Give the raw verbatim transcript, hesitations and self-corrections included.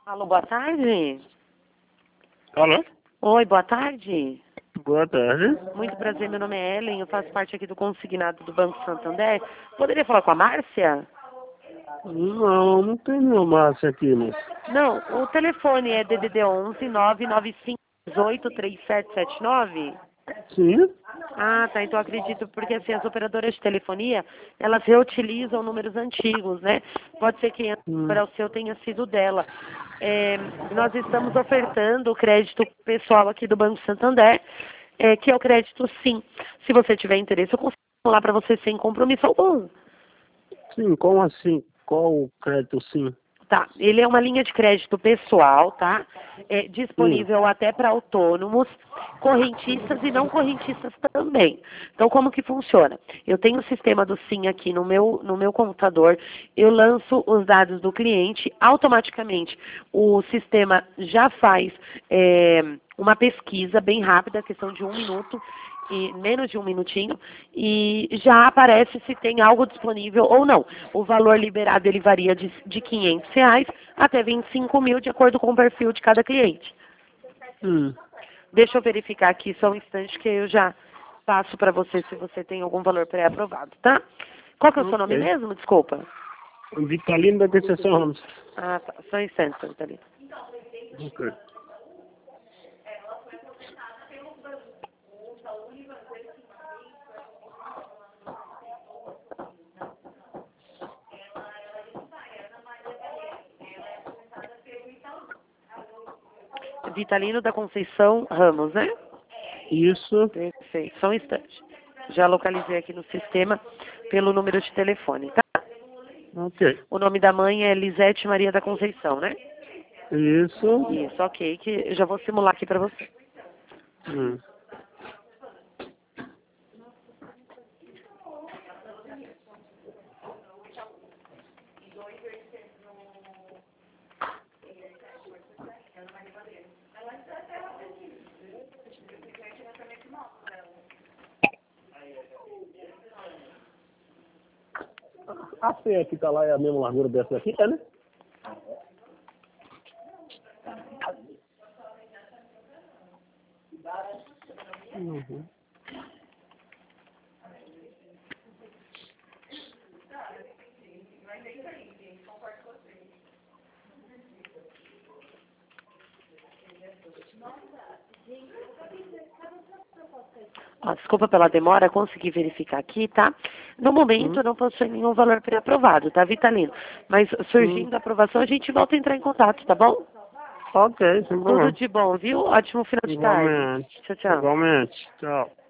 Alô, boa tarde. Alô? Oi, boa tarde. Boa tarde. Muito prazer, meu nome é Ellen, eu faço parte aqui do consignado do Banco Santander. Poderia falar com a Márcia? Não, não tem nenhuma Márcia aqui, mas... Não, o telefone é D D D onze nove nove cinco oito três sete sete nove. Sim? Ah, tá, então acredito, porque assim, as operadoras de telefonia, elas reutilizam números antigos, né? Pode ser que Hum. para o seu tenha sido dela. É, nós estamos ofertando o crédito pessoal aqui do Banco Santander, é, que é o crédito sim. Se você tiver interesse, eu consigo falar para você sem compromisso algum. Sim, como assim? Qual o crédito sim? Tá, ele é uma linha de crédito pessoal, tá? É Sim. disponível até para autônomos, correntistas e não correntistas também. Então, como que funciona? Eu tenho o sistema do Sim aqui no meu, no meu computador, eu lanço os dados do cliente, automaticamente o sistema já faz é, uma pesquisa bem rápida, questão de um minuto, e menos de um minutinho, e já aparece se tem algo disponível ou não. O valor liberado ele varia de, de quinhentos reais até vinte e cinco mil, de acordo com o perfil de cada cliente. Hum. Deixa eu verificar aqui só um instante que eu já passo para você se você tem algum valor pré-aprovado, tá? Qual que é o seu nome Ok. mesmo? Desculpa. Vitalino da Conceição Ramos. Ah, tá. Só um instante, senhor Vitalino. Ok. Vitalino da Conceição Ramos, né? Isso. Perfeito. Só um instante. Já localizei aqui no sistema pelo número de telefone, tá? Ok. O nome da mãe é Lisete Maria da Conceição, né? Isso. Isso, ok, que eu já vou simular aqui para você. Hum. A senha que tá lá é a mesma largura dessa daqui, é, né? Uhum. Ó, desculpa pela demora, consegui verificar aqui, tá? No momento Hum. não possui nenhum valor pré-aprovado, tá, Vitalino? Mas Hum. surgindo a aprovação, a gente volta a entrar em contato, tá bom? Ok, sem Tudo problema. de bom, viu? Ótimo final de tarde. Igualmente. Tchau, tchau. Igualmente. Tchau.